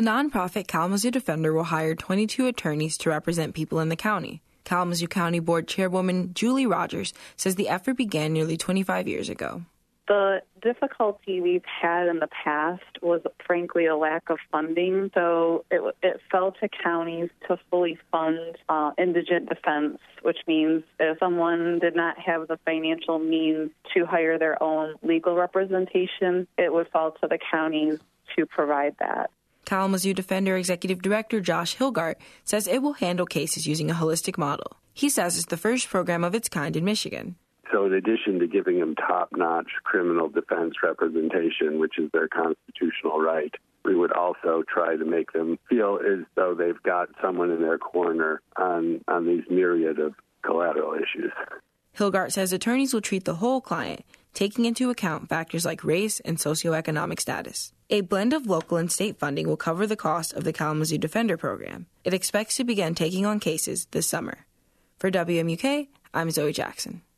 The nonprofit Kalamazoo Defender will hire 22 attorneys to represent people in the county. Kalamazoo County Board Chairwoman Julie Rogers says the effort began nearly 25 years ago. The difficulty we've had in the past was, frankly, a lack of funding. So it fell to counties to fully fund indigent defense, which means if someone did not have the financial means to hire their own legal representation, it would fall to the counties to provide that. Kalamazoo Defender Executive Director Josh Hilgart says it will handle cases using a holistic model. He says it's the first program of its kind in Michigan. So in addition to giving them top-notch criminal defense representation, which is their constitutional right, we would also try to make them feel as though they've got someone in their corner on these myriad of collateral issues. Hilgart says attorneys will treat the whole client, taking into account factors like race and socioeconomic status. A blend of local and state funding will cover the cost of the Kalamazoo Defender program. It expects to begin taking on cases this summer. For WMUK, I'm Zoe Jackson.